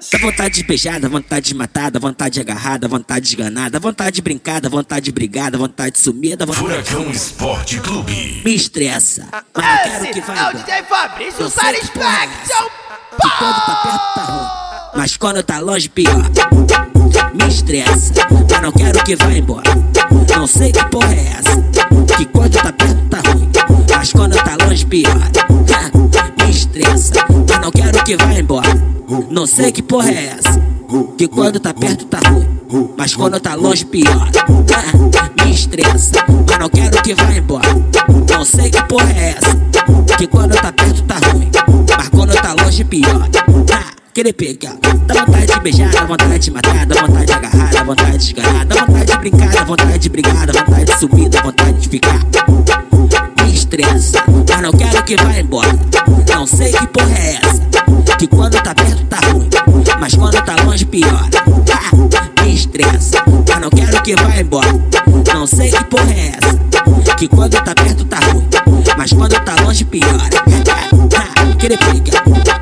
Dá vontade de beijar, dá vontade de matar, dá vontade de agarrar, dá vontade de esganar, dá vontade de brincar, dá vontade de brigar, dá vontade de sumir, dá vontade... Furacão Esporte Clube. Me estressa, mas não quero que vá É o embora. DJ Fabrício Eu sei que porra é Satisfaction. essa, que quando tá perto tá ruim, mas quando tá longe pior. Me estressa, mas não quero que vá embora. Não sei que porra é essa, que quando tá perto tá ruim, mas quando tá longe pior. Me estressa, mas não quero que vá embora. Não sei que porra é essa, que quando tá perto tá ruim, mas quando tá longe pior. Me estressa, mas não quero que vá embora. Não sei que porra é essa, que quando tá perto tá ruim, mas quando tá longe pior. Querer pegar, dá vontade de beijar, dá vontade de matar, dá vontade de agarrar, dá vontade de esganar, dá vontade de brincar, dá vontade de brigar, dá vontade de subir, dá vontade de ficar. Me estressa, mas não quero que vá embora. Não sei que porra é essa, que quando tá perto tá ruim, mas quando tá longe piora. Me estressa, mas não quero que vá embora. Não sei que porra é essa, que quando tá perto tá ruim, mas quando tá longe piora. Querer pegar,